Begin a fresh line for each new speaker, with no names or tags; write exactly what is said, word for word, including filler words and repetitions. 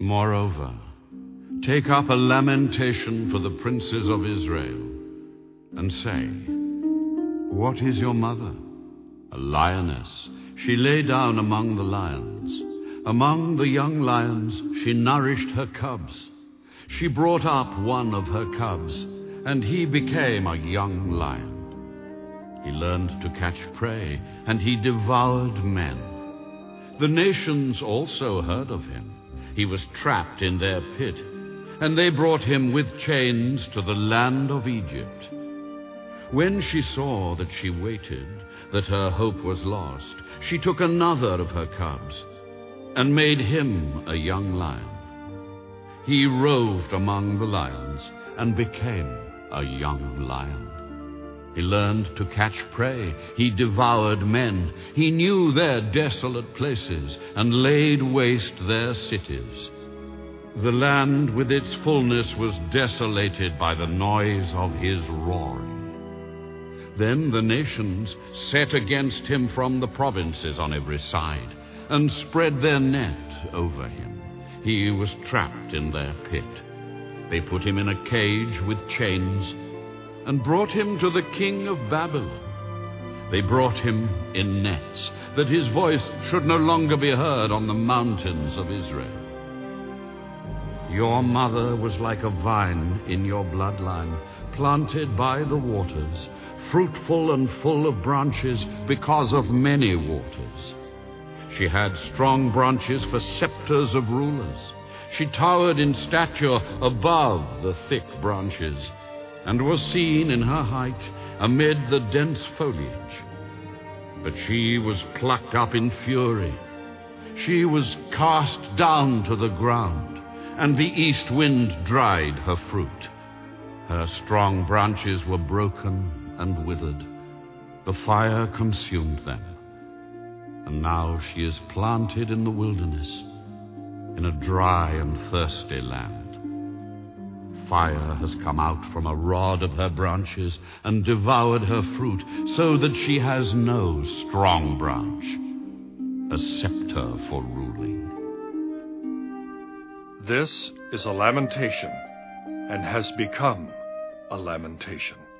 Moreover, take up a lamentation for the princes of Israel, and say, What is your mother? A lioness. She lay down among the lions. Among the young lions she nourished her cubs. She brought up one of her cubs, and he became a young lion. He learned to catch prey, and he devoured men. The nations also heard of him. He was trapped in their pit, and they brought him with chains to the land of Egypt. When she saw that she waited, that her hope was lost, she took another of her cubs and made him a young lion. He roved among the lions and became a young lion. He learned to catch prey. He devoured men. He knew their desolate places and laid waste their cities. The land with its fullness was desolated by the noise of his roaring. Then the nations set against him from the provinces on every side and spread their net over him. He was trapped in their pit. They put him in a cage with chains and brought him to the king of Babylon. They brought him in nets, that his voice should no longer be heard on the mountains of Israel. Your mother was like a vine in your bloodline, planted by the waters, fruitful and full of branches because of many waters. She had strong branches for scepters of rulers. She towered in stature above the thick branches, and was seen in her height amid the dense foliage. But she was plucked up in fury. She was cast down to the ground, and the east wind dried her fruit. Her strong branches were broken and withered. The fire consumed them. And now she is planted in the wilderness, in a dry and thirsty land. Fire has come out from a rod of her branches and devoured her fruit, so that she has no strong branch, a scepter for ruling.
This is a lamentation, and has become a lamentation.